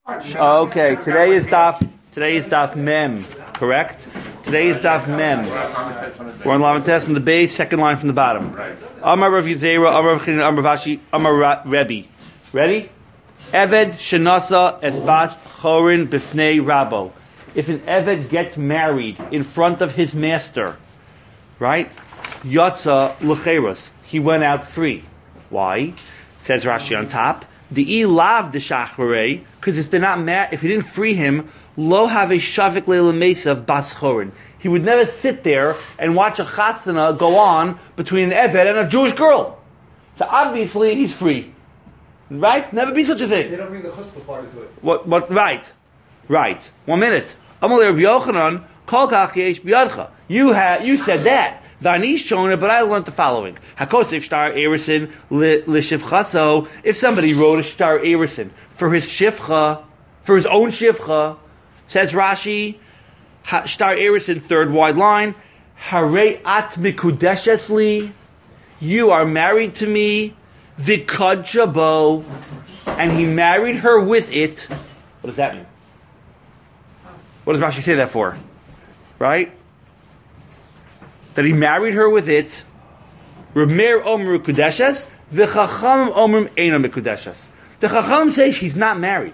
Okay, today is daf mem, correct? Today is daf mem. We're on Lamantes on the base, second line from the bottom. Amar Rav Yizera, Amar Rav Chinina, Amar Vashi, Amar Rebbe. Ready? Eved shenasa esbas chorin b'fnei rabo. If an Eved gets married in front of his master, right? Yatsa l'cheros. He went out free. Why? Says Rashi on top. The ilav de shacharei, because if he didn't free him, lo have a shavik le'lemesa of bas chorin. He would never sit there and watch a chasana go on between an Eved and a Jewish girl. So obviously he's free. Right? Never be such a thing. They don't bring the chutzpah part into it. What? Right. 1 minute. Amalei Rabbi Yochanan, kol kach yesh biyadcha. You said that. Vanish shona, but I learned the following. Hakosef shtar erison l'shivchaso. If somebody wrote a shtar erison for his shivcha, for his own shivcha, says Rashi, shtar erison, third wide line, harei at mikudeshes li. You are married to me. Vikad bo, and he married her with it. What does that mean? What does Rashi say that for? Right? That he married her with it. Remer omru kudeshes, v'chacham omrum eina mikudeshes. The chacham say she's not married.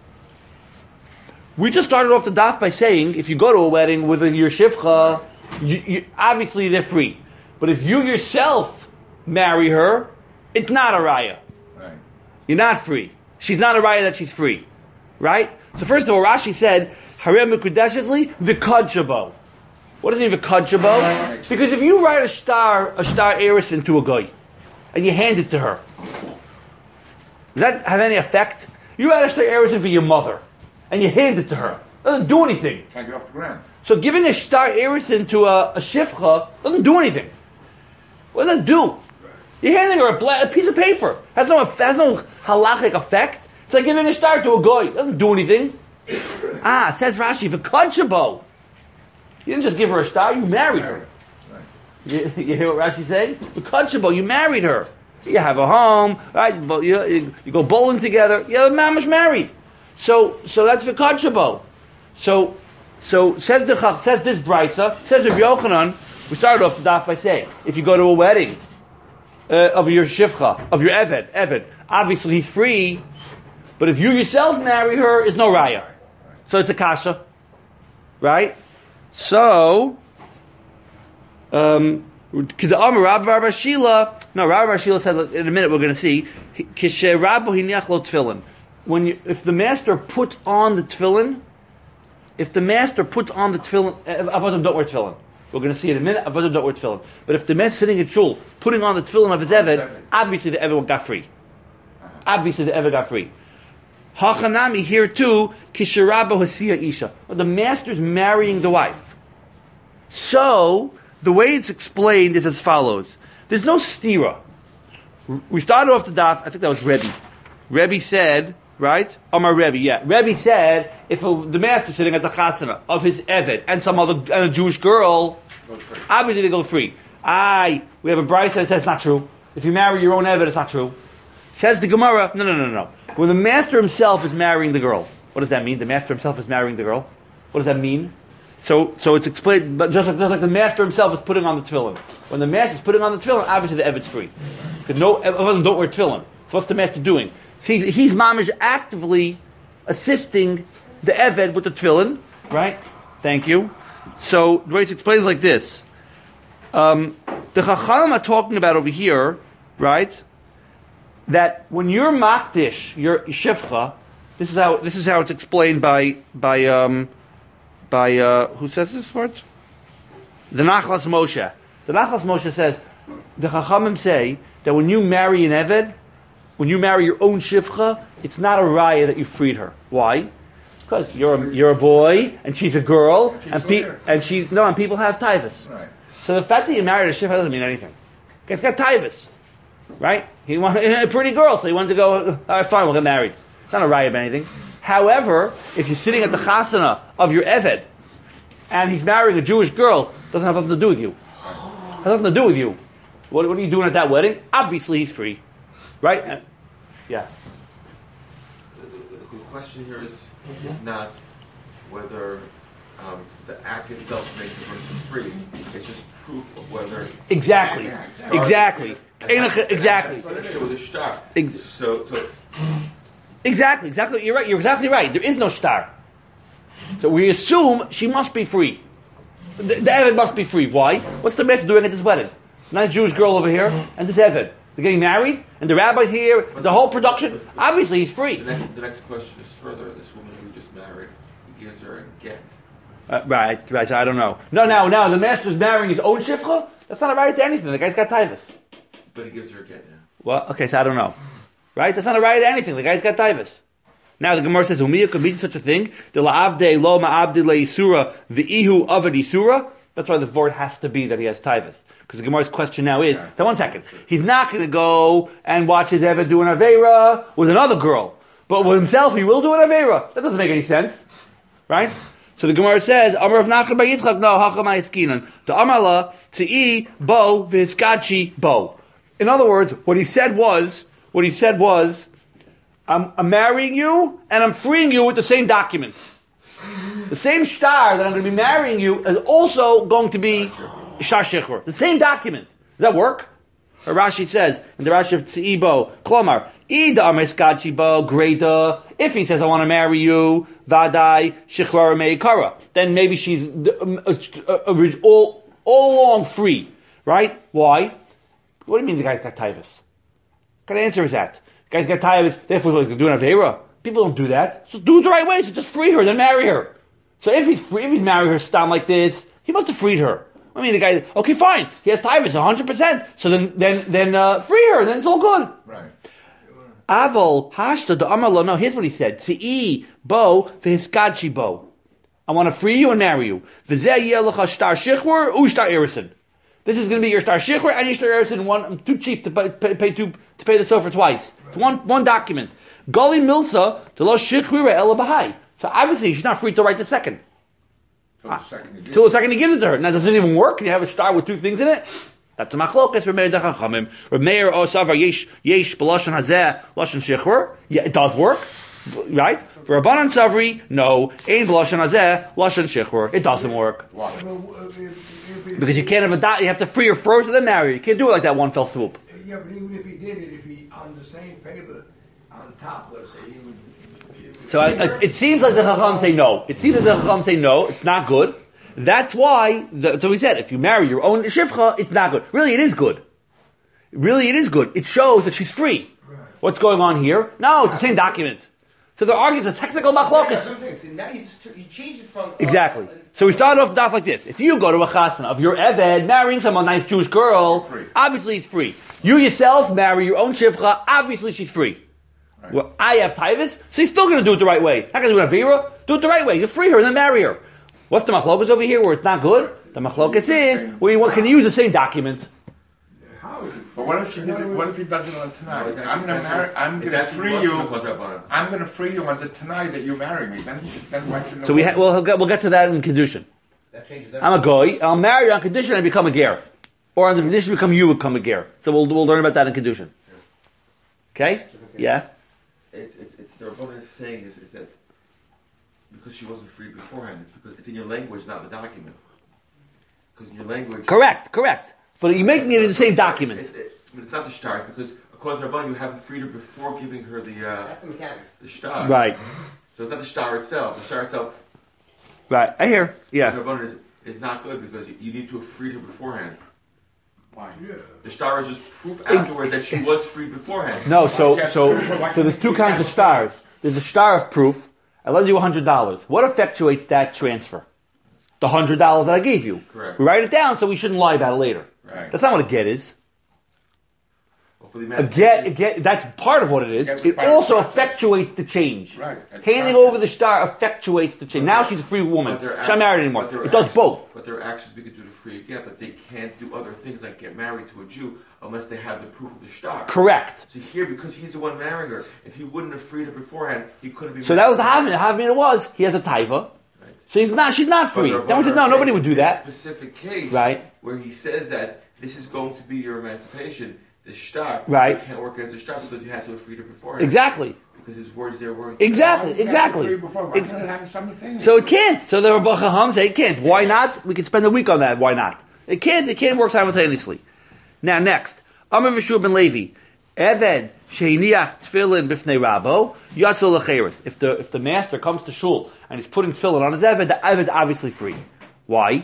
We just started off the daf by saying if you go to a wedding with your shivcha, you obviously they're free. But if you yourself marry her, it's not a raya. Right. You're not free. She's not a raya that she's free. Right? So first of all, Rashi said, Harem Mekudeshesli Vikad Shabo. What does it mean Vikad Shabo? Because if you write a star erison to a guy, and you hand it to her, does that have any effect? You write a star erison for your mother, and you hand it to her. It doesn't do anything. Can't get off the ground. So giving a star erison to a shifcha doesn't do anything. What does it do? You're handing her a piece of paper. Has no halachic effect. It's like giving a star to a guy. It doesn't do anything. Says Rashi, V'kad shabo. You didn't just give her a star, you married her. You hear what Rashi's saying? V'kad shabo, you married her. You have a home, right? You go bowling together. You're mamash married. So that's V'kad shabo. So says this brisa, says Rabbi Yochanan. We started off the daf by saying, if you go to a wedding of your shivcha, of your Eved, obviously he's free, but if you yourself marry her, it's no raya. So it's a kasha. Right? So, Rabbi Bar Shila said, in a minute we're going to see, if the master puts on the tefillin, avodim don't wear tefillin. We're going to see in a minute, avodim don't wear tefillin. But if the man's sitting in shul, putting on the tefillin of his Eved, obviously the Eved got free. Hachanami here too, kisharabo hasiya isha. The master's marrying the wife. So, the way it's explained is as follows. There's no stira. We started off the daf, I think that was Rebbe. Rebbe said, right? Amar Rebbe, yeah. Rebbe said, if the master's sitting at the chasana of his Eved and and a Jewish girl, obviously they go free. We have a brisa that says it's not true. If you marry your own Eved, it's not true. Says the Gemara, no. When the master himself is marrying the girl, what does that mean? The master himself is marrying the girl. What does that mean? So it's explained, but just like the master himself is putting on the tefillin. When the master is putting on the tefillin, obviously the Eved's free. Because don't wear tefillin. So what's the master doing? So he's mamish actively assisting the Eved with the tefillin, right? Thank you. So the way it's explained is like this. The Chachamim are talking about over here, right? That when you're makdish, your shivcha, this is how it's explained by who says this word? The Nachlas Moshe. The Nachlas Moshe says the Chachamim say that when you marry an Eved, when you marry your own shivcha, it's not a raya that you freed her. Why? Because you're a boy and she's a girl and people have tivus. Right. So the fact that you married a shivcha doesn't mean anything. It's got tivus. Right? He wanted a pretty girl, so he wanted to go, all right, fine, we'll get married. It's not a riot of anything. However, if you're sitting at the chasana of your Eved, and he's marrying a Jewish girl, it doesn't have nothing to do with you. It has nothing to do with you. What are you doing at that wedding? Obviously he's free. Right? Yeah. question here is not whether the act itself makes the person free. It's just proof of whether exactly. With a star. So exactly. You're right. You're exactly right. There is no star. So we assume she must be free. The Eved must be free. Why? What's the master doing at this wedding? Not a Jewish girl over here and this Eved. They're getting married, and the rabbi's here. The whole production. Obviously, he's free. The next question is further. This woman who just married, he gives her a get. Right. So I don't know. No. The master's marrying his own shifcha. That's not a right to anything. The guy's got taivas. But he gives her a get now. Well, okay, so I don't know. Right? That's not a right to anything. The guy's got taivas. Now the Gemara says, "Umiya could be such a thing. The la'avde lo ma'abdi le'isura v'ihu avad isura." That's why the word has to be that he has taivas. Because the Gemara's question now is, so 1 second, he's not going to go and watch his Eved do an Aveira with another girl. But with himself, he will do an Aveira. That doesn't make any sense. Right? So the Gemara says, Amar of Nachman bar Yitzchak, no, hachamai eskinan. The Amarla, ti'i bo v'hiskachi bo. In other words, what he said was, I'm marrying you, and I'm freeing you with the same document. The same star that I'm going to be marrying you is also going to be Shar Shechur. The same document. Does that work? Or Rashi says, in the Rashi of Tzi'ibo, Klomar, Ida Ameskachi Bo, Greta, if he says, I want to marry you, Vadai, Shechur Meikara, then maybe she's all along free. Right? Why? What do you mean the guy's got taivas? What kind of answer is that? The guy's got taivas, therefore he's doing Aveira. People don't do that. So do it the right way, so just free her, then marry her. So if he's married her stam like this, he must have freed her. I mean, the guy, okay, fine. He has taivas 100%. So then free her. Then it's all good. Right. Avol hashta da amalo. No, here's what he said. Tzi'i bo v'hiskadchi bo. I want to free you and marry you. V'zeh yeh lecha shtar shichur u shtar irison. This is going to be your shtar shichur and your shtar irison. One, I'm too cheap to pay the sofer twice. It's one document. Gali milsa to lo shichur ela b'hai. So obviously she's not free to write the second. Till the second he gives it to her. Now, does it even work? Can you have a star with two things in it? That's a machlokas. Rameir dechachamim. Rameir o savar yesh b'lashon hazeh lashon shechur. Yeah, it does work, right? For Rabbanan Savri, no. Ein b'lashon hazeh lashon shechur. It doesn't work. Why? Because you can't have a dot. You have to free her first and then marry her. You can't do it like that one fell swoop. Yeah, but even if he did it, if he on the same paper on top, let's say he would. So it seems like the Chacham say no. It seems like the Chacham say no. It's not good. That's why. So we said if you marry your own shivcha, it's not good. Really, it is good. Really, it is good. It shows that she's free. Right. What's going on here? No, it's the same document. So they're arguing it's a technical machlokas. So now you changed it from exactly. So we started off the daf like this. If you go to a chasana of your Eved marrying some nice Jewish girl, obviously it's free. You yourself marry your own shivcha, obviously she's free. Right. Well, I have taivas, so he's still going to do it the right way. Not going to do an avira. Do it the right way. You free her and then marry her. What's the machlokas over here where it's not good? The machlokas is where you can use the same document. But what if she did it? What if he does it on tonight? I'm going to free you. I'm going to free you on the tonight that you marry me. Then why shouldn't? So we'll get to that in kedushin. That changes I'm a goy. I'll marry you on condition I become a ger, or on the condition you become a ger. So we'll learn about that in kedushin. Okay? Yeah. It's the Rabbanan is saying is that because she wasn't free beforehand, it's because it's in your language, not in the document. Because in your language, correct. But you make me in the same document. It's not the stars because according to Rabbanan, you haven't freed her before giving her the that's the mechanics. The star. Right. So it's not the star itself. The star itself. Right. I hear. Yeah. The Rabbanan is not good because you need to have freed her beforehand. Why? The star is just proof afterwards that she was free beforehand. No, so there's two kinds of stars. There's a star of proof. I lend you $100. What effectuates that transfer? The $100 that I gave you. Correct. We write it down so we shouldn't lie about it later. Right. That's not what a get is. Well, a get, that's part of what it is. It also effectuates the change. Right. Handing over the star effectuates the change. Now she's a free woman. She's not married anymore. It does both. But there are actions we could do to free a get, but they can't do other things like get married to a Jew unless they have the proof of the star. Correct. So here, because he's the one marrying her, if he wouldn't have freed her beforehand, he couldn't be. So that was the Havmin. The Havmin was he has a taiva. Right. So she's not free. Then we said no, nobody would do that. Specific case, right, where he says that this is going to be your emancipation. the shtar, Right. you can't work as a shtar because you had to have freed her beforehand. Exactly. Because his words there weren't. Exactly. So it can't. So the Rabbi Chacham say it can't. Why not? We could spend a week on that. Why not? It can't. It can't work simultaneously. Now next, Amar V'Shur ben Levi, Eved sheiniach tefillin b'fnei Rabo yatzol lecheres. If the master comes to shul and he's putting tefillin on his Eved, the Eved's obviously free. Why?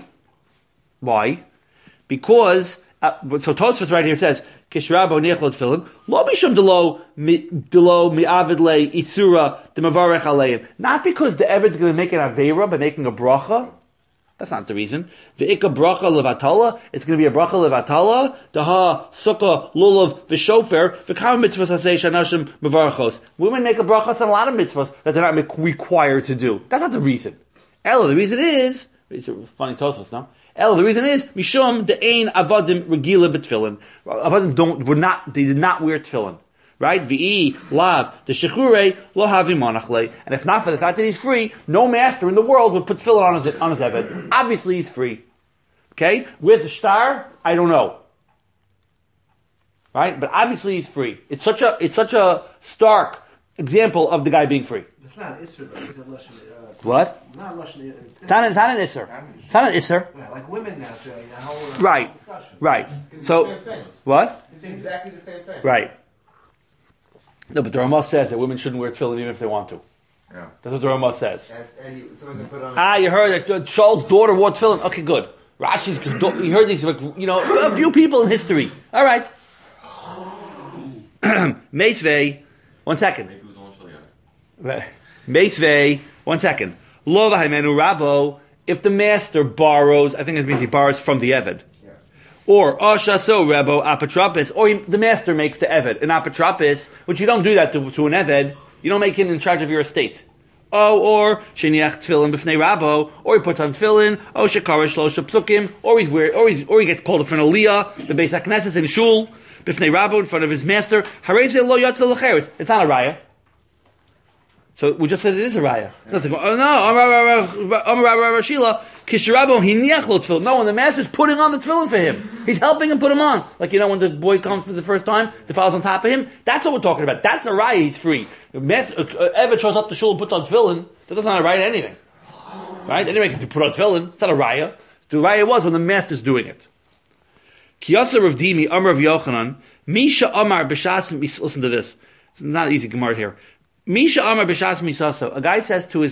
Because so Tosfos right here says Kishrabo niachlot tefillin lo mishum delo mi'avid le isura demavarech aleim. Not because the Eved is going to make an aveira by making a bracha. That's not the reason. Ve'ika bracha levatala. It's going to be a bracha levatala. Daha sukkah lulav v'shofer v'kam mitzvahs hasei shanashim mevarachos. Women make a bracha on a lot of mitzvahs that they're not required to do. That's not the reason. Ella, the reason is, it's a funny Tosfos, no? Ella, the reason is mishum de'ein avadim regila b'tfillin. Avadim they did not wear tefillin. Right? V'i lav the shechure lo havi monachle. And if not for the fact that he's free, no master in the world would put tefillin on his Eved. Obviously he's free. Okay? Where's the star? I don't know. Right? But obviously he's free. It's such a stark example of the guy being free. It's not Isser, though. It's a Lashon. What? Not Lashon. It's not an Isser. It's not an Isser. Yeah, like women now say the whole Right. discussion. Right. It's So, the same thing. what? It's exactly the same thing. Right. No, but the Ramah says that women shouldn't wear tefillin even if they want to. Yeah. That's what the Ramah says. And someone's gonna put on. You heard that Shaul's daughter wore tefillin. Okay, good. Rashi's, you heard these, a few people in history. All right. Meisvei, 1 second. Maybe it was only Shaliach. Meisvei, 1 second. Lo v'haimenu rabo, if the master borrows, I think it means he borrows from the Eved. Or Ashaso Rebo Apotropis, or the master makes the Eved an Apotropis, which you don't do that to an Eved. You don't make him in charge of your estate. Or Sheniach Tefillin B'fnei Rabo, or he puts on Tefillin, or Shekarish Shlosha Psukim, or he gets called in front of Aliyah, the Beis HaKnesses in Shul, B'fnei Rabo in front of his master. Hareze Lo Yatzel L'Cheres. It's not a raya. So we just said it is a raya. So like, oh no, Amar Shila, Kishrabo hiniach lo tefillin. No, when the master's putting on the tefillin for him, he's helping him put him on. Like when the boy comes for the first time, the father's on top of him. That's what we're talking about. That's a raya. He's free. The master, Eved shows up to shul and puts on tefillin. That's not a raya anything, right? Anyway, to put on tefillin, it's not a raya. The raya was when the master's doing it. Kiyasa Rav Dimi Amar Rav Yochanan Misha Amar B'Shas. Listen to this. It's not easy Gemara here. Misha Amar B'Shas Misaso. A guy says to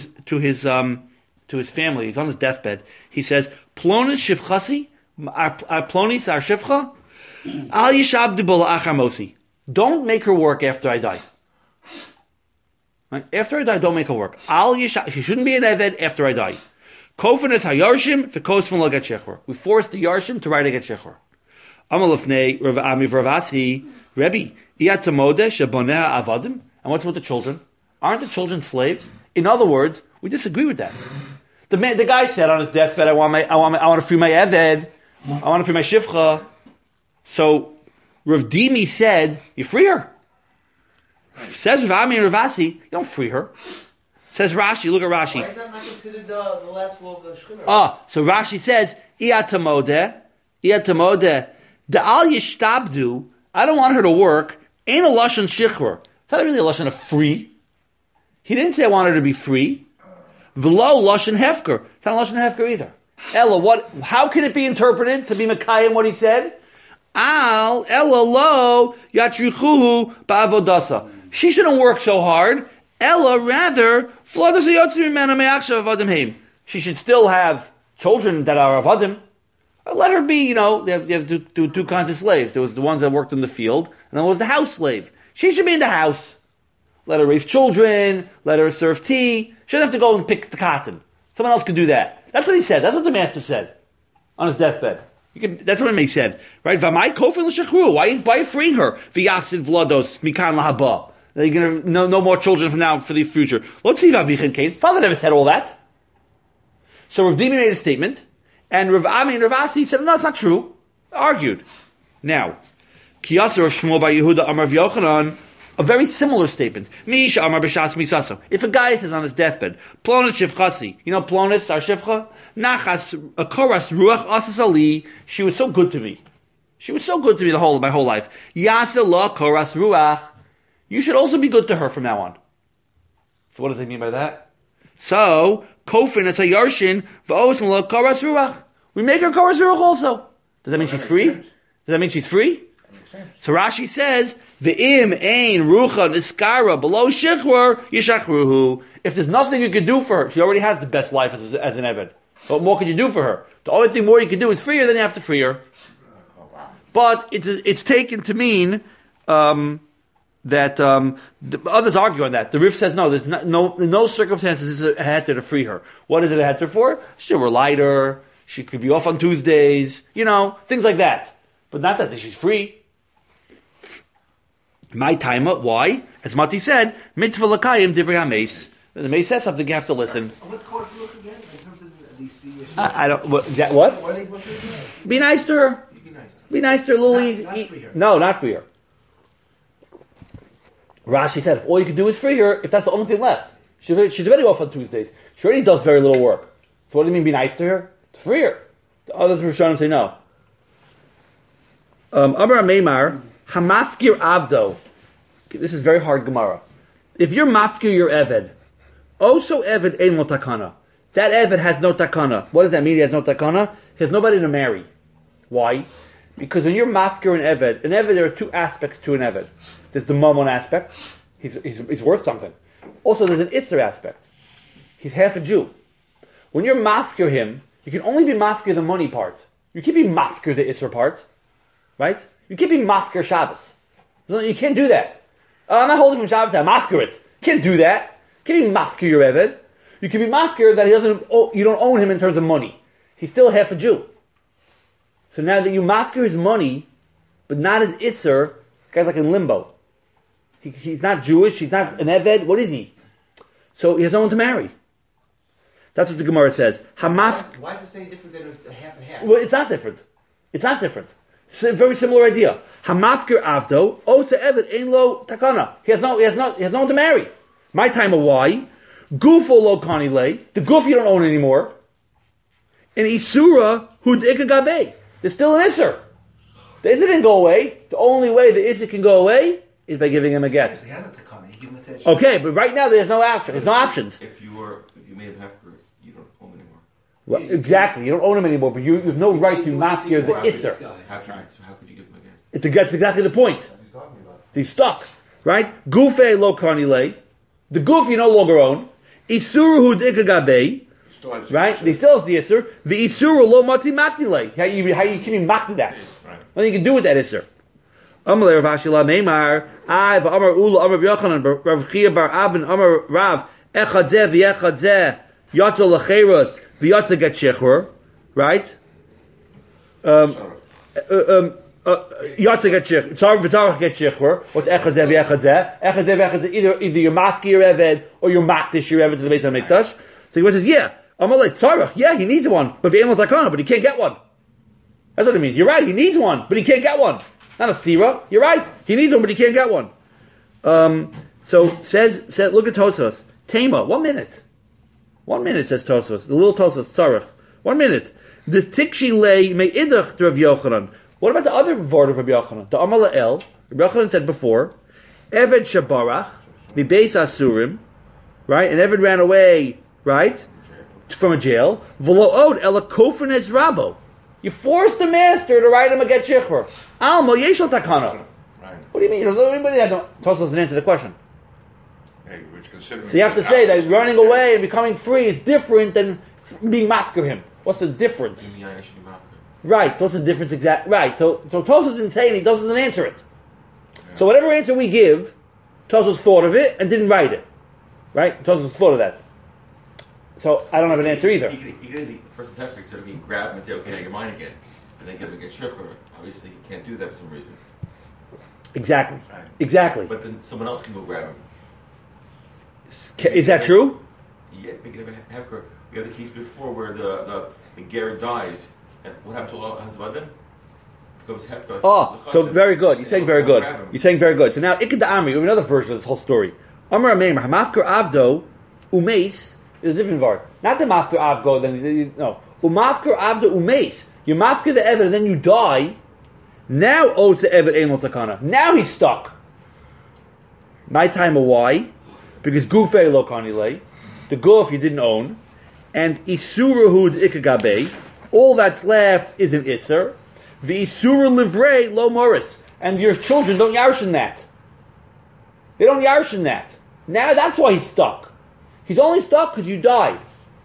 his family, he's on his deathbed, he says, Plonis Shivchasi? Plonis Ar Shivcha? Al Yishab Dibul Achar Mosi. Don't make her work after I die. Right? After I die, don't make her work. Al Yishab, she shouldn't be an Eved after I die. Kofin is HaYarshim, V'Kosfin Lo Get Shechor. We force the Yarshim to write a Get Shechor. Amalufnei Rav Ami Vravasi, Rebbe, Iyatamode Shaboneha Avadim. And what's with the children? Aren't the children slaves? In other words, we disagree with that. The guy said on his deathbed, I want to free my Eved. I want to free my Shivcha. So Rav Dimi said, you free her. Says Rav Ami and Ravasi, you don't free her. Says Rashi, look at Rashi. Why is that not considered the last wall of the Shechina? So Rashi says, Iyatamode, the al yishtabdu, I don't want her to work, ain't a lashon shichur. It's not really a lashon of free. He didn't say I want her to be free. V'lo lashon hefker. It's not a lashon hefker either. Ella, how can it be interpreted to be Mekayim what he said? Al, Ella lo, yatrichuhu ba'avodasa. She shouldn't work so hard. Ella, rather, she should still have children that are avadim. Let her be, you have to do two kinds of slaves. There was the ones that worked in the field, and then there was the house slave. She should be in the house. Let her raise children, let her serve tea. She doesn't have to go and pick the cotton. Someone else could do that. That's what he said. That's what the master said on his deathbed. That's what he said. Right? V'amai kofin l'shechru. Why are you freeing her? V'yafsid v'lados mikan lahaba. You're going to no more children from now for the future. Father never said all that. So Rav Dimi made a statement, and Rav Ami and Rav Asi said, no, it's not true. Argued. Now, Kiyasar of Shmuel by Yehuda Amar Yochanan, a very similar statement. Misha Amar B'Shas Misaso. If a guy says on his deathbed, Plonis Shivchasi, Plonis, our Shivcha? Nachas, a Koras Ruach Asas Ali, she was so good to me. She was so good to me my whole life. Yasa la koras ruach. You should also be good to her from now on. So what does he mean by that? So, kofin as a yarshin, v'osin la koras ruach. We make her koras ruach also. Does that mean she's free? Does that mean she's free? So Rashi says, V'im ein rucha niskara below shichwar yishachruhu. If there's nothing you can do for her, she already has the best life as an Eved. What more can you do for her? The only thing more you can do is free her, then you have to free her. But it's taken to mean that the others argue on that. The Rif says no. There's no circumstances is a heter to free her. What is it a heter for? She'll relight her. She could be off on Tuesdays. Things like that. But not that she's free. My timer. Why? As Mati said, mitzvah lakayim divrei hameis. The mace says something. You have to listen. What's called to look again in terms of these three issues? I don't. What? Be nice to her. Be nice to her, Lily. Not free her. No, not free her. Rashi said, if all you can do is free her, if that's the only thing left. She's already off on Tuesdays. She already does very little work. So what do you mean be nice to her? To free her. The others were trying to say no. Amar Meimar, Hamafkir Avdo. This is very hard Gemara. If you're mafkir your Eved, also Eved ein lo takana. That Eved has no takana. What does that mean he has no takana? He has nobody to marry. Why? Because when you're mafkir an Eved, there are two aspects to an Eved. There's the mammon aspect. He's worth something. Also, there's an Isser aspect. He's half a Jew. When you're mafkir him, you can only be mafkir the money part. You can't be mafkir the Isser part. Right? You can't be mafkir Shabbos. You can't do that. I'm not holding from Shabbos, I'm mafkir it. You can't do that. You can't be mafkir your Eved. You can be mafkir that you don't own him in terms of money. He's still half a Jew. So now that you mafkir his money, but not his Isser, the guy's like in limbo. He's not Jewish, he's not an Eved, what is he? So he has no one to marry. That's what the Gemara says. Why is this any different than a half and half? Well, it's not different. It's not different. It's a very similar idea. Hamafkir avdo, osa Eved ein lo takana. He has no one to marry. My time of why? Gufo lo kani le. The goof you don't own anymore. And Isura hud ikagabe. There's still an Isser. The Isser didn't go away. The only way the Isser can go away is by giving him a get. He had a takana. He gave him a Okay, but right now there's no option. There's no options. If you made him hefker, you don't own him anymore. Well, exactly. You don't own him anymore, but you have no right to mafkir the Isser. How could you give him a get? That's exactly the point. He's stuck. Right? Gufe lo karnile. The goof you no longer own. Isuru hu ikagabe. Right? They still have the Isser. The Isuru lo mati matile. How you can you mati that? Right. Nothing you can do with that Isser. Amalei Rav Ashila Meimar. I Amar Ula Amar B'Yochanan Rav Chia Bar Abin Amar Rav Echad Zeh V'Echad Zeh Yatza L'Cheros V'Yatza Get Shechur. Right? Yatza Get Shechur. V'Tarach Get Shechur. What's Echad Zeh V'Echad Zeh? Echad Zeh V'Echad Zeh. Either you're mafki your Eved or you're makdish your Eved to the Beis HaMikdash. So he says, yeah. Amalei Tzarach. Yeah, he needs one. But V'Ein Lo Takana. But he can't get one. That's what it means. You're right. He needs one, but he can't get one. Not a stira. You're right. He needs one, but he can't get one. So says look at Tosfos. Tema. 1 minute. 1 minute says Tosfos. The little Tosfos. Tzarech. 1 minute. The tikshi lay me'idach to Rav Yochanan. What about the other word of Rav Yochanan? The Amal El. Rav Yochanan said before. Eved shabarach mibeis asurim. Right, and Eved ran away. Right, from a jail. V'lo od ela kofen es rabo. You forced the master to write him a get shechur. Almo yeshal takana. Right. What do you mean? Anybody that doesn't answer the question. Hey, which considering So you have to say that running away and becoming free is different than being mafker him. What's the difference? Right. So what's the difference exactly? Right. So Tosfos didn't say it. He doesn't answer it. Yeah. So whatever answer we give, Tosfos thought of it and didn't write it. Right. Tosfos thought of that. So I don't have an answer either. You could the person's hefker, so he can grab him and say, okay, now you're mine again. And then give him a get shechur. Obviously, he can't do that for some reason. Exactly. Right. Exactly. But then someone else can go grab him. Is that true? Yeah, we can have a hefker. We have the case before where the ger dies. And what happened to Allah Hazbadim? Becomes hefker. Oh, so very good. You're saying very good. You're saying very good. So now, Ikad Amri, we have another version of this whole story. Amar Ameimer, Hamafker Avdo, Umeis, is a different word. Not the Mafker Avgo, no. Umafker Avdo Umeis. You mafker the Eved and then you die. Now Osa Evet Ein Lo Takana. Now he's stuck. My time of why? Because Gufei Lo Kanile, the Guf you didn't own, and Isurahud Ikagabe, all that's left is an Isser. The Isura Livrei Lo Morris. And your children don't yarshin that. They don't yarshin that. Now that's why he's stuck. He's only stuck because you died.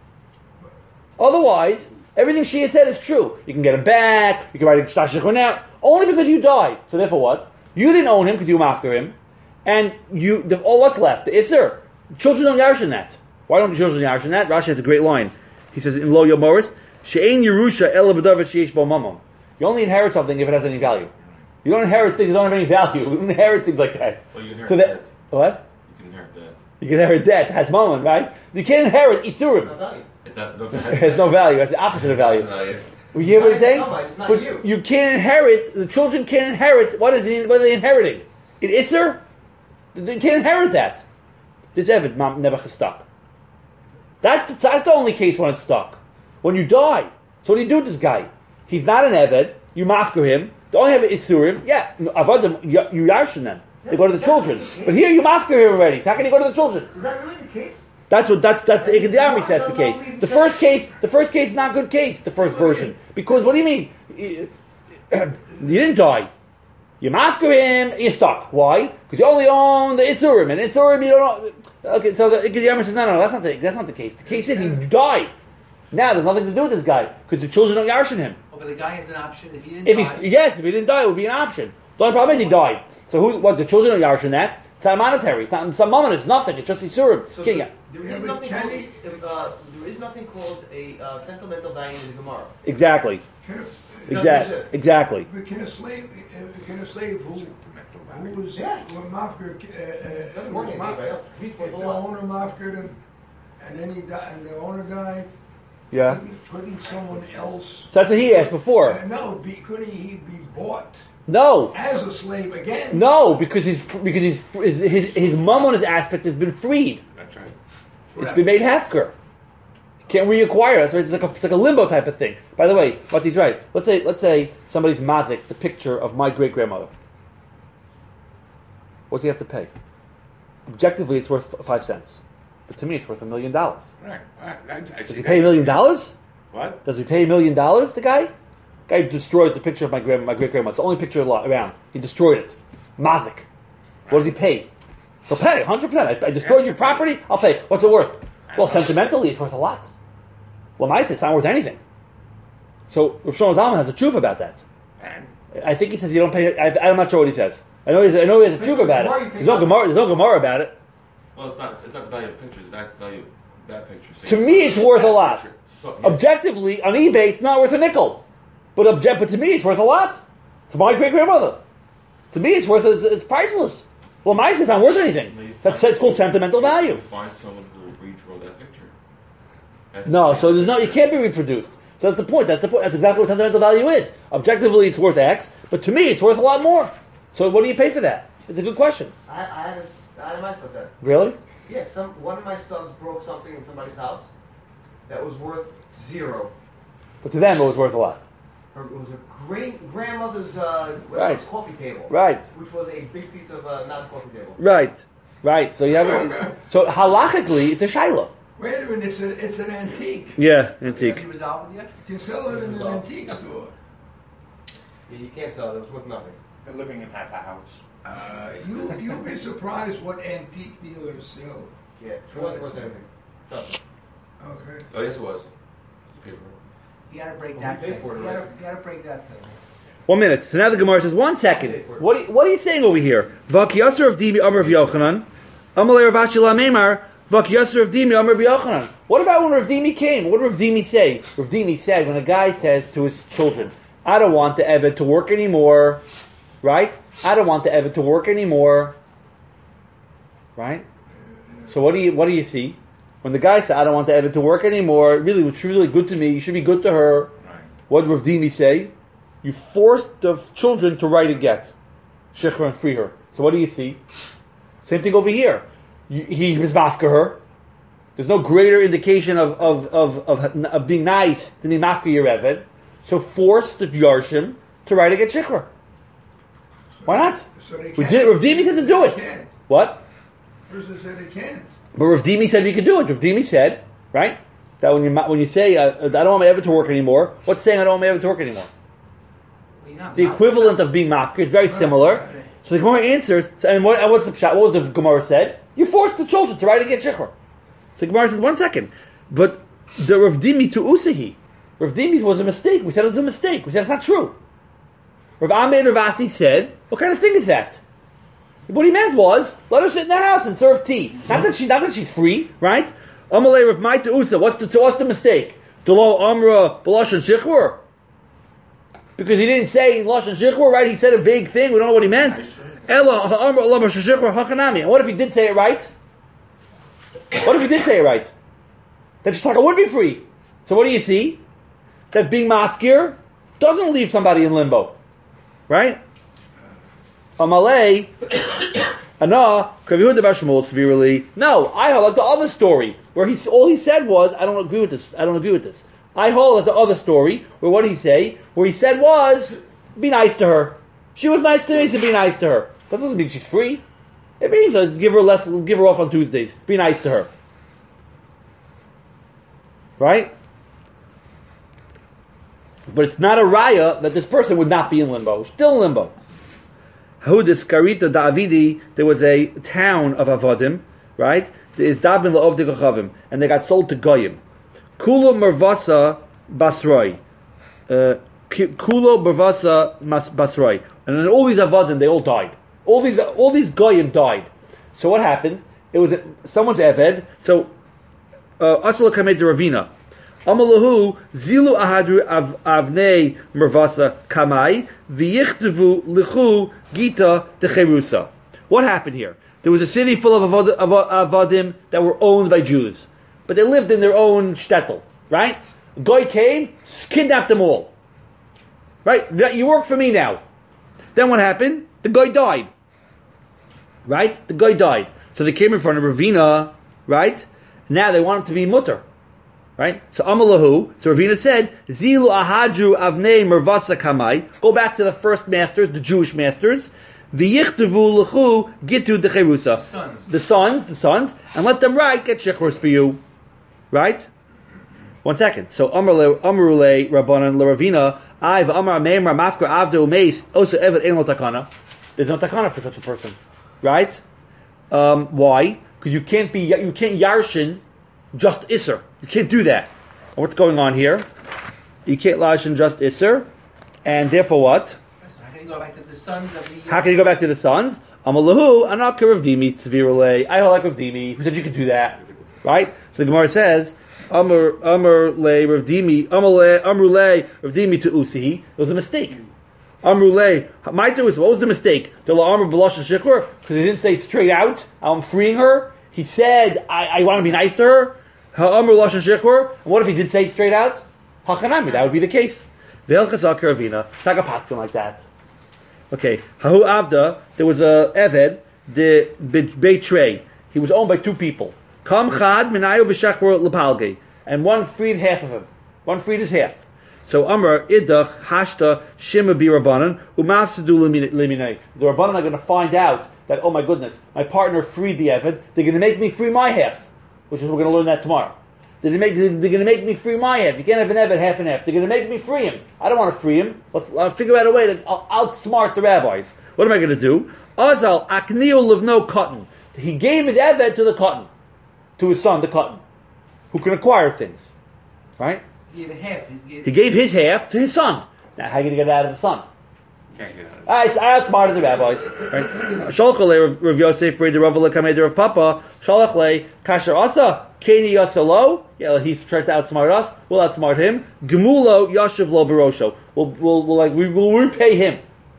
Otherwise, everything she had said is true. You can get him back, you can write a shtashikun out, only because you died. So therefore what? You didn't own him because you were after him, and what's left? The Isser. Children don't yarshin that. Why don't the children yarshin that? Rashi has a great line. He says in Lo Yomoris, She'ein Yerusha Ela B'davar Sheyesh Bo Mamon. You only inherit something if it has any value. You don't inherit things that don't have any value. You don't inherit things like that. Well, you inherit so debt. What? You can inherit debt. You can inherit debt. It has moment, right? You can't inherit Isurim. It's not no It has no value. That's the opposite of value. You hear what he's saying? It's not But you. you can't inherit. The children can't inherit. What are they inheriting? It Isser? They can't inherit that. This Evid Nebuch is stuck. That's the only case when it's stuck. When you die. So what do you do with this guy? He's not an Eved. You mafker him. The only have Isurim. Yeah, Avadim, you yarshin them. They go to the children. But here you mafker him already. So how can you go to the children? Is that really the case? That's the Ikad Army says the case. The first case is not a good case, the first version. Because what do you mean? You didn't die. You mafker him, you're stuck. Why? Because you only own the Isurim, and Isurim you don't know. Okay, so the Ikad Army says, no, that's not the case. The case is he died. Now there's nothing to do with this guy, because the children don't yarshin him. Oh, but the guy has an option if he didn't die. If he didn't die, it would be an option. The only problem is he died. So the children don't yarshin that? It's not monetary. It's not moment. It's nothing. It's just Isurim. So Yeah. there is nothing called a sentimental value in the Gemara. Exactly. Exactly. But can a slave who was mafker, if the owner mafkered him, and then he died, and the owner died, Yeah. couldn't someone else? So that's what he asked before. Couldn't he be bought No. as a slave again? No, because his mammon's aspect has been freed. That's right. It's been made hefker. Can't reacquire it. So it's like a limbo type of thing. By the way, Mati's right. Let's say somebody's mazik the picture of my great grandmother. What's he have to pay? Objectively, it's worth 5 cents, but to me, it's worth $1 million. Right. Does he pay $1 million? What? Does he pay $1 million? The guy destroys the picture of my great grandmother. It's the only picture around. He destroyed it. Mazik. What does he pay? He'll pay 100%. I destroyed your property. I'll pay. What's it worth? Well, sentimentally, it's worth a lot. Well, nice. It's not worth anything. So Rav Shlomo Zalman has a truth about that. And I think he says you don't pay. I'm not sure what he says. I know he has a truth about it. There's no Gemara about it. Well, it's not the value of the picture. It's the value of that picture. To me, it's worth a lot. So, Objectively, on eBay, it's not worth a nickel. But to me, it's worth a lot. To my great grandmother. To me, it's priceless. Well, mine says it's not worth anything. It's called sentimental value. You find someone who will redraw that picture. So you can't be reproduced. So that's the point. That's exactly what sentimental value is. Objectively, it's worth X, but to me, it's worth a lot more. So what do you pay for that? It's a good question. I had myself that. Really? Yeah, one of my sons broke something in somebody's house that was worth $0. But to them, it was worth a lot. It was a great grandmother's Right. coffee table. Right. Which was a big piece of not coffee table. Right. So you have so halachically, it's a shaila. Wait a minute, it's an antique. Yeah, Have antique. you resolved it yet? You can sell it in an antique store. Yeah, you can't sell it. It was worth nothing. they're living in half a house. You'll be surprised what antique dealers sell. Yeah, it wasn't worth anything. Trust me. Okay. Oh, yes, it was. You paid for it. You gotta break Well, that we paid thing. for it, You right? gotta break that thing. 1 minute. So now the Gemara says, 1 second. What are you saying over here? Vak Yasser of Dimi Amr of Yochanan. Amalei Rav Ashi La Meimar. Vak Yasser of Dimi Amr of Yochanan. What about when Rav Dimi came? What did Rav Dimi say? Rav Dimi said when a guy says to his children, I don't want the Eved to work anymore. Right? I don't want the Eved to work anymore. Right? So what do you see? When the guy said, I don't want the Eved to work anymore, really, it's really good to me, you should be good to her. Right. What did Rav Dimi say? You forced the children to write a get. Shechra and free her. So what do you see? Same thing over here. He was mafka her. There's no greater indication of being nice than be mafka your Eved. So force the Yarshim to write a get Shechra. Why not? So they We can't. did. Rav Dimi said to do They it. can't. What? Person said they can't. But Rav Dimi said we could do it. Rav Dimi said, right, that when you say I don't want my Eved to work anymore, what's saying I don't want my Eved to work anymore? It's the equivalent of being mafkir. It's very similar. So the Gemara answers, and what's the pshat? What was the Gemara said? You forced the children to write against Shikhr. So the Gemara says, 1 second, but the Rav Dimi to Usahi, Rav Dimi was a mistake. We said it was a mistake. We said it's not true. Rav Amir Ravasi said, what kind of thing is that? What he meant was, let her sit in the house and serve tea. Not that she's free, right? Amalei Rav Mai to Usa. What's the mistake? Delo Amra B'Lashon Shikhr. Because he didn't say Lashon Shikhr, right? He said a vague thing. We don't know what he meant. Ella Amra Lashon Shikhr Hachanami. And what if he did say it right? What if he did say it right? Then Shtaka would be free. So what do you see? That being mafkir doesn't leave somebody in limbo. Right? Amalei, Ana, Kavihud Bashmol severely. No, I hold like the other story where all he said was, I don't agree with this. I hold like the other story where what did he say? Where he said was, be nice to her. She was nice to me, so be nice to her. That doesn't mean she's free. It means give her off on Tuesdays. Be nice to her. Right? But it's not a raya that this person would not be in limbo. Still in limbo. Hudis Karita Davidi, there was a town of Avodim, right? There is Dabin La'ov de Gachavim, and they got sold to Goyim. Kulo Mervasa Basroi. Kulo Mervasa Basroi. And then all these Avodim, they all died. All these Goyim died. So what happened? It was someone's Eved. So Asala Kamed Ravina. Amalahu Zilu Ahadru Avnei Mervasa Kamai V'yichtavu Lichu Gita Techerusa. What happened here? There was a city full of Avadim that were owned by Jews. But they lived in their own shtetl, right? A guy came, kidnapped them all. Right? You work for me now. Then what happened? The guy died. Right? The guy died. So they came in front of Ravina, right? Now they want him to be mutter. Right? So Amalahu, so Ravina said, Zilu Ahadru Avnei Mervasa Kamai, go back to the first masters, the Jewish masters, V'yichtavu L'chu Gitu Decherusa. The sons, and let them write, get shechros for you. Right? 1 second. So Amrule Rabbanan L'Ravina, I've Amar Meimar Mafkar Avdu Meis, also Evet Ein Lo Takana. There's no takana for such a person. Right? Why? Because you can't yarshin just Isser. You can't do that. And what's going on here? You can't yarshin just Isser, and therefore what? How can you go back to the sons of the... How can you go back to the sons? Amalahu, Anaka Rav Dimi, Tzvirule. I hold like Rav Dimi, who said you could do that. Right? So the Gemara says, Amr le Rav Dimi, Amrule Rav Dimi to Usihi. It was a mistake. Amrule, my to what was the mistake? The La Amr B'Lashon Shikhr, because he didn't say it straight out. I'm freeing her. He said, I want to be nice to her. Ha'amr Lashon Shikhr. And what if he did say it straight out? Hachanami, that would be the case. Ve'el Chazak Ravina. Take a paskin like that. Okay. Hahu Avda, there was a Eved, the Beitrei. He was owned by two people. Kam Chad Minayu V'Shachor Lepalge. And one freed half of him. One freed his half. So Amr Idach Hashta Shima Birabanan Umafsadu Liminei. The Rabbanan are going to find out that, oh my goodness, my partner freed the Eved. They're going to make me free my half, which is we're going to learn that tomorrow. They're going to make me free my half. You can't have an Eved half and half. They're going to make me free him. I don't want to free him. Let's figure out a way to outsmart the rabbis. What am I going to do? Azal Aknio Livno Cotton. He gave his Eved to the cotton, to his son, the cotton, who can acquire things, right? He gave his half to his son. Now, how are you going to get it out of the son? Can't get it out of I outsmarted the rabbis. Shalchle Rav Yosef Breda Rav Lekamed Rav Papa Shalachle Kasher Asa Keni Yasalo. Yeah, he's trying to outsmart us. We'll outsmart him. Gemulo Yashiv Lo Barosho. We'll repay him.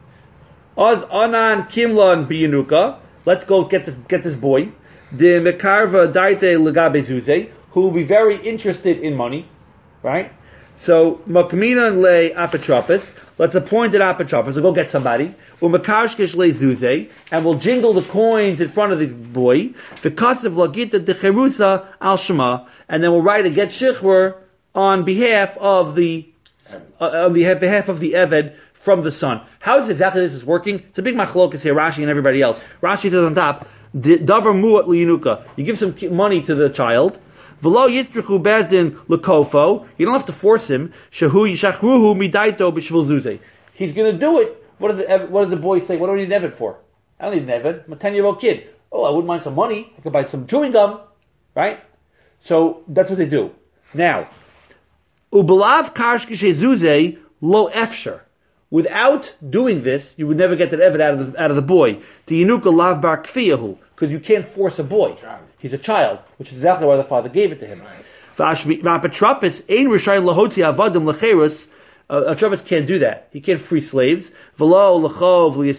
Az Anan Kimlan Biyanuka. Let's go get this boy. The Mekarva Daite Legabe Zuze, who will be very interested in money. Right? So, Makmina le apotropos. Let's appoint an apotropos. We'll go get somebody. Umakarshkish le zuze. And we'll jingle the coins in front of the boy. V'kasav lagita de cherusa al shema. And then we'll write a get shechwer on behalf of the Eved from the son. How is exactly this is working? It's a big machlokas here, Rashi and everybody else. Rashi says on top, davar mu'at liyinuka. You give some money to the child. V'lo yitzrichu bezdin lekofo. You don't have to force him. Shehu yishachruhu midaito b'shvil zuzeh. He's going to do it. What does the boy say? What do I need an Eved for? I don't need an Eved. I'm a 10-year-old kid. Oh, I wouldn't mind some money. I could buy some chewing gum. Right? So that's what they do. Now, ubalav karsh k'shezuzeh lo efsher. Without doing this, you would never get that Eved out of the boy. Tiyinuka lav bar kfiyahu. Because you can't force a boy. He's a child, which is exactly why the father gave it to him. A Travis can't do that. He can't free slaves. Like we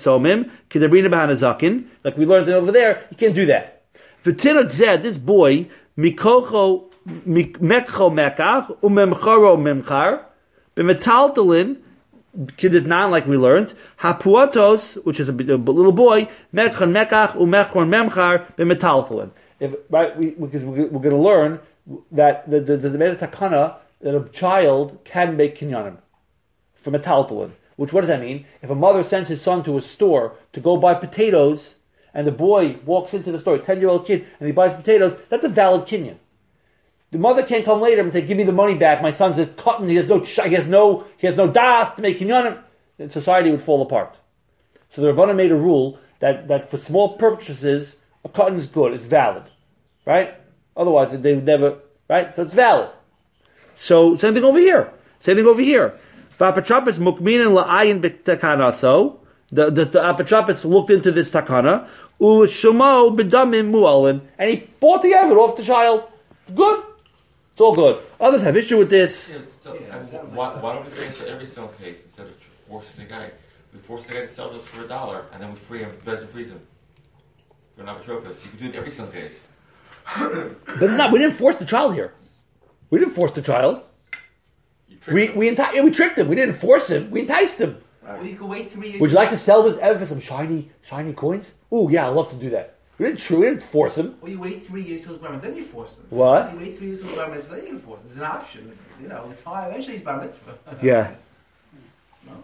learned it over there, he can't do that. This boy, Mekcho Mekach, Umemcharo Memchar, B'metaltalin, Kididnan, like we learned, Hapuatos, which is a little boy, Mekchon Mekach, Umechron Memchar, B'metaltalin. Right, because we're going to learn that the takana that a child can make kinyanim from a taltalin. Which, what does that mean? If a mother sends his son to a store to go buy potatoes, and the boy walks into the store, a 10-year-old kid, and he buys potatoes, that's a valid kinyan. The mother can't come later and say, "Give me the money back. My son's a cotton. He has no das to make kinyanim." Then society would fall apart. So the Rebbeinu made a rule that for small purchases, a cotton is good. It's valid. Right? Otherwise, they would never, right? So it's valid. So, same thing over here. V'apotropos mukminin la'ayin b'takanaso. The apotropos looked into this takana. U'shemo b'damim mu'alin. And he bought the Eved off the child. Good. It's all good. Others have issue with this. Why don't we say for every single case, instead of forcing the guy, we force the guy to sell this for $1, and then we free him, doesn't freeze him. For an apotropos. You can do it in every single case. But it's not. We didn't force the child here. We didn't force the child. We tricked him. We didn't force him. We enticed him. Well, you can wait 3 years. Would you like to sell this Eved for some shiny coins? Ooh, yeah, I'd love to do that. We didn't force him. Well, you wait 3 years till his bar mitzvah, then you force him. What? You wait 3 years till his bar mitzvah, then you force him. There's an option. Eventually he's bar mitzvah. Yeah. No?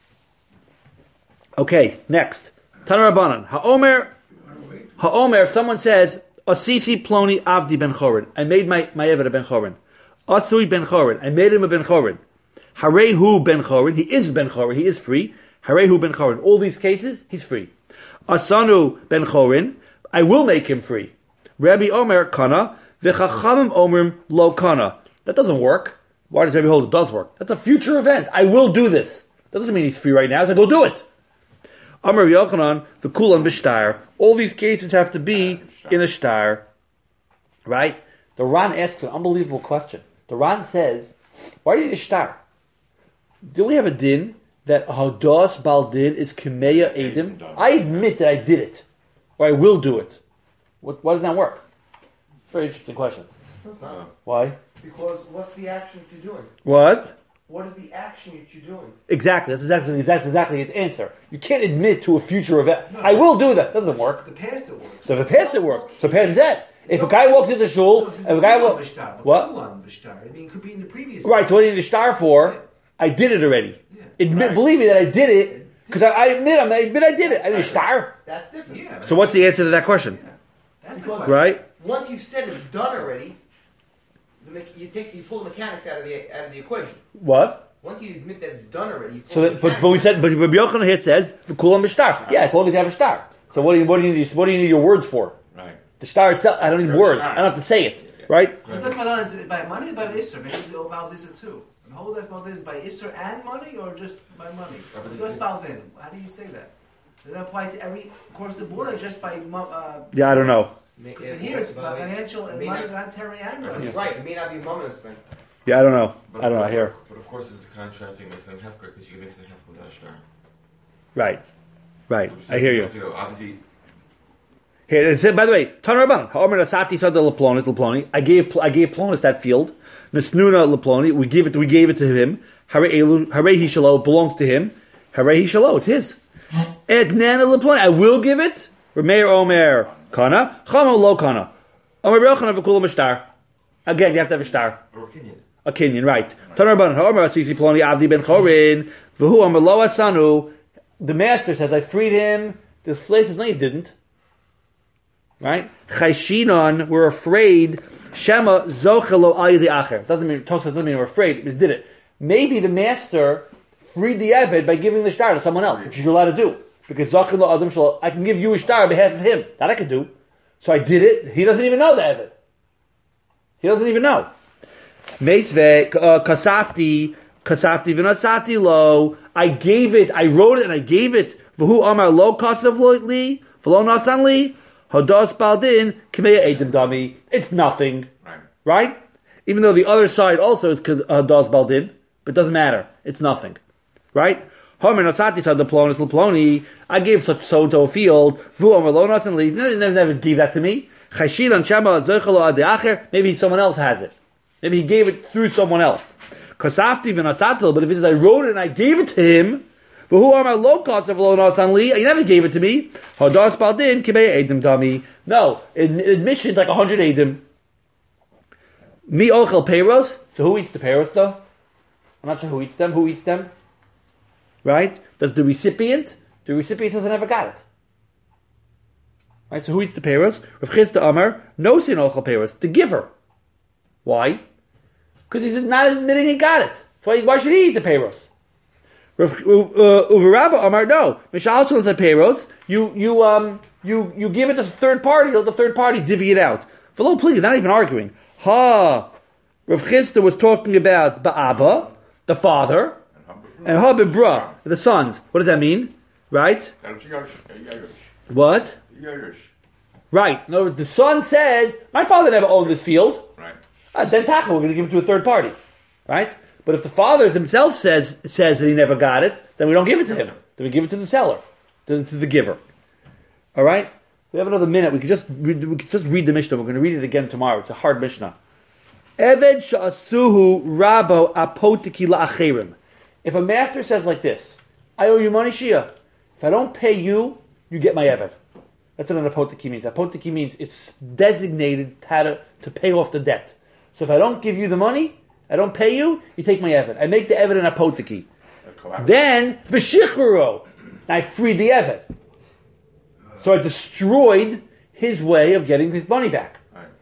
Okay, next. Tana Rabbanan. Ha'omer, if someone says, Asisi ploni avdi ben chorin. I made my Eved a ben chorin. Asui ben chorin. I made him a ben chorin. Harehu ben chorin. He is ben chorin. He is free. Harehu ben chorin. All these cases, he's free. Asanu ben chorin. I will make him free. Rabbi Omer kana. V'chachamim omrim lo kana. That doesn't work. Why does Rabbi hold it does work? That's a future event. I will do this. That doesn't mean he's free right now. So go do it. Amar Yochanan, the kulan b'shtar. All these cases have to be in a shtar. Right? The Ran asks an unbelievable question. The Ran says, why do you need a shtar? Do we have a din that Hadas Baldin is Kimeya Edim? I admit that I did it. Or I will do it. Why does that work? Very interesting question. Why? Because what's the action that you're doing? What? What is the action that you're doing? Exactly. That's exactly its answer. You can't admit to a future event. No, I will do that. That doesn't work. The past it works. So if the past it works. So past that. If a guy walks into shul, if a guy walks... What? I mean, it could be in the previous... Right, so what do you need a shtar for? Yeah. I did it already. Yeah. Believe me that I did it, because I admit I did it. I need a shtar. That's different. Yeah. So what's the answer to that question? Yeah. That's the right? Once you've said it's done already, you pull the mechanics out of the equation. What? Once you admit that it's done already, but we said, but Rabbi Yochanan here says the kulam b'shtar. Yeah, as long as you have a shtar. So what do you need your words for? Right. The shtar itself. I don't need words. I don't have to say it. Right? That's by money, by Isser. Maybe it involves Isser too. And how that's about this by Isser and money, or just by money? That's about then. How do you say that? Does that apply to every across the board, or just by? Yeah, I don't know. Because here it's financial and monetary and money. Right. It may not be a momentous thing. Yeah, I don't know. I don't know. Here. But of course, it's contrasting mixing them hefker because you can mix them hefker without a shtar. Right. I hear you. Obviously. Here it said, by the way, Tana Rabbanan. Ha'omer asati sada leploni. I gave Plonis that field. Nesnuna leploni. We gave it to him. Hare he shalo. It belongs to him. Hare he shalo. It's his. Ednana leploni. I will give it. Remeir Omer kana. Chamo lo kana. Omer Yochanan v'kulam shtar. Again, you have to have a shtar. a kinyan, right? The master says, I freed him. The slave says, no, you didn't. Right? Chayshinon, we're afraid. Shema zochelo aydi acher. Doesn't mean we're afraid. We did it. Maybe the master freed the Eved by giving the shtar to someone else, which you're allowed to do. Because zochelo adam shal, I can give you a shtar on behalf of him. That I can do. So I did it. He doesn't even know the Eved. He doesn't even know. Meisve kasafti v'natzati lo. I gave it. I wrote it and I gave it. V'hu amar lo kasav li v'lo nasan li. Hadas baldin k'meya edim dami. It's nothing, right? Even though the other side also is hadas baldin, but it doesn't matter. It's nothing, right? Homer nasati said the plonis l'ploni. I gave such so and so a field. V'hu amar lo nasan li. Never gave that to me. Chayshilan shema zechalo ad acher. Maybe someone else has it. Maybe he gave it through someone else. Kasafti v'nasatil. But if it says I wrote it and I gave it to him. But who are my low costs of lo nasan li? He never gave it to me. Hadas baldin kibei edim dami. No, in admission, like 100 edim. Mi ochel peiros. So who eats the peiros though? I'm not sure who eats them. Who eats them? Right? Does the recipient? The recipient says I never got it. Right? So who eats the peiros? Rav Chisda Amar, no sin ochel peiros. The giver. Why? Because he's not admitting he got it. So why should he eat the peiros? Uvarabba Amar, no. Mishal Shalom said peiros. You give it to a third party. Let the third party divvy it out. V'lo pligi, not even arguing. Rav Chisda was talking about Ba'aba, the father, and Ha B'bra, the sons. What does that mean? Right? What? Right. In other words, the son says, my father never owned this field. Right. Then we're going to give it to a third party. Right? But if the father himself says that he never got it, then we don't give it to him. Then we give it to the seller, to the giver. All right? We have another minute. We could just read the Mishnah. We're going to read it again tomorrow. It's a hard Mishnah. Eved sha'asuhu rabo apotiki la'acherim. If a master says like this, I owe you money, Shia. If I don't pay you, you get my Eved. That's what an apotiki means. Apotiki means it's designated to pay off the debt. So if I don't give you the money, I don't pay you, you take my Eved. I make the Eved an apotiki. Then, v'shichuro, I freed the Eved. So I destroyed his way of getting his money back.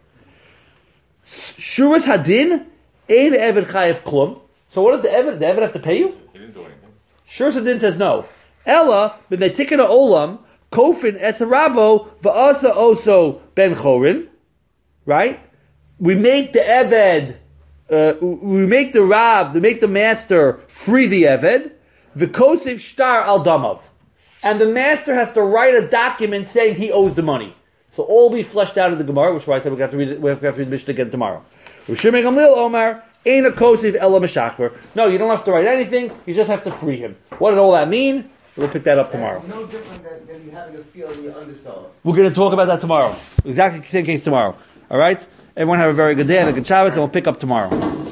Shuras hadin, ein Eved chayev klum. So what does the Eved have to pay you? He didn't do anything. Shuras hadin says no. Ella, b'netikana olam, kofin esarabo, va'asa oso ben chorin. Right? We make the Eved, we make the Rav, we make the master free the Eved, v'kosiv shtar al damav. And the master has to write a document saying he owes the money. So all be fleshed out of the Gemara, which is why I said we have to read it, we have to read the Mishnah again tomorrow. Rishimei Gamliel Omar, ein a kosiv ela meshachver. No, you don't have to write anything, you just have to free him. What did all that mean? We'll pick that up tomorrow. It's no different than you having a field and you undersell it. We're going to talk about that tomorrow. Exactly the same case tomorrow. Alright? Everyone have a very good day and a good Shabbos, and we'll pick up tomorrow.